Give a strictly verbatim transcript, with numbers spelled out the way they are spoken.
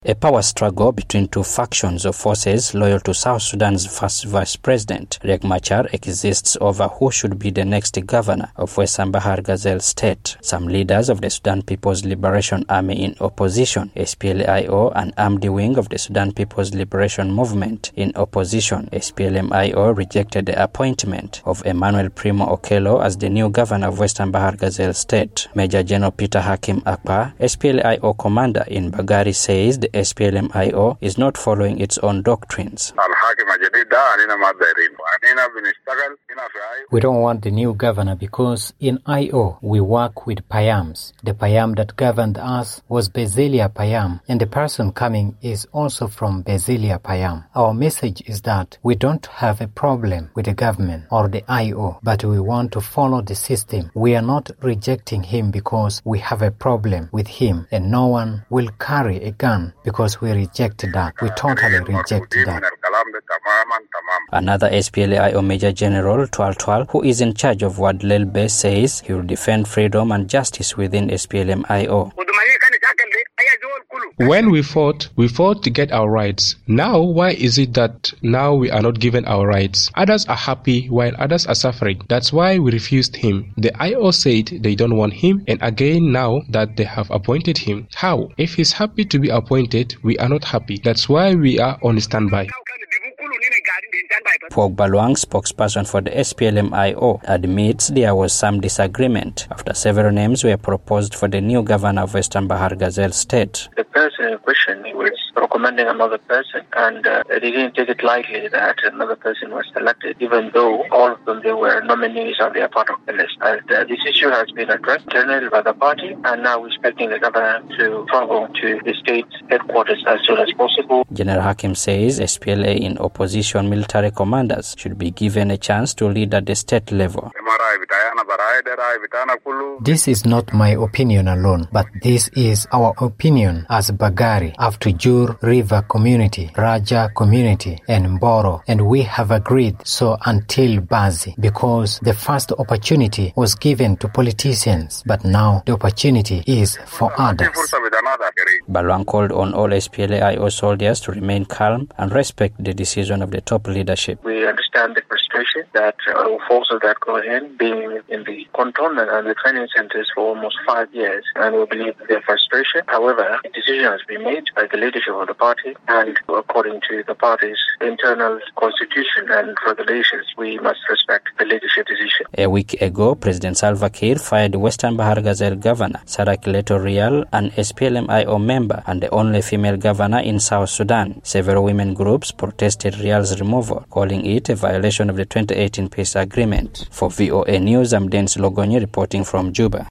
A power struggle between two factions of forces loyal to South Sudan's first vice president, Riek Machar, exists over who should be the next governor of Western Bahar Gazelle state. Some leaders of the Sudan People's Liberation Army in opposition, S P L I O, and Amdi wing of the Sudan People's Liberation Movement in opposition, S P L M I O, rejected the appointment of Emmanuel Primo Okello as the new governor of Western Bahar Gazelle state. Major General Peter Hakim Akpa, S P L I O commander in Bagari, says the S P L M I O is not following its own doctrines. We don't want the new governor because in I O we work with Payams. The Payam that governed us was Bezelia Payam, and the person coming is also from Bezelia Payam. Our message is that we don't have a problem with the government or the I O, but we want to follow the system. We are not rejecting him because we have a problem with him, and no one will carry a gun because we reject that. We totally reject that. Another S P L I O Major General, Twal Twal, who is in charge of Ward Lelbe, says he will defend freedom and justice within S P L M I O. When we fought, we fought to get our rights. Now, why is it that now we are not given our rights? Others are happy while others are suffering. That's why we refused him. The I O said they don't want him, and again now that they have appointed him. How? If he's happy to be appointed, we are not happy. That's why we are on standby. Pog Balwang, spokesperson for the S P L M I O, admits there was some disagreement after several names were proposed for the new governor of Western Bahar Gazelle state. The person in question was recommending another person, and uh, they didn't take it lightly that another person was selected, even though all of them they were nominees and they are part of the list. And uh, this issue has been addressed internally by the party, and now we're expecting the governor to travel to the state headquarters as soon as possible. General Hakim says S P L A in opposition military commanders should be given a chance to lead at the state level. This is not my opinion alone, but this is our opinion as Bagari, after Jur River community, Raja community, and Mboro, and we have agreed so until Bazi, because the first opportunity was given to politicians, but now the opportunity is for others. Balwang called on all S P L A I O soldiers to remain calm and respect the decision of the top leadership. We understand the frustration that uh, forces that go in, being in the cantonment and the training centers for almost five years, and we believe their frustration. However, the decision has been made by the leadership of the party, and according to the party's internal constitution and regulations, we must respect the leadership decision. A week ago, President Salva Kiir fired Western Bahar Gazelle governor Sarah Kileto Rial, an S P L M I O member and the only female governor in South Sudan. Several women groups protested Rial's removal, calling it a violation of the twenty eighteen peace agreement. For V O A News, I'm Dennis Logonyi reporting from Juba.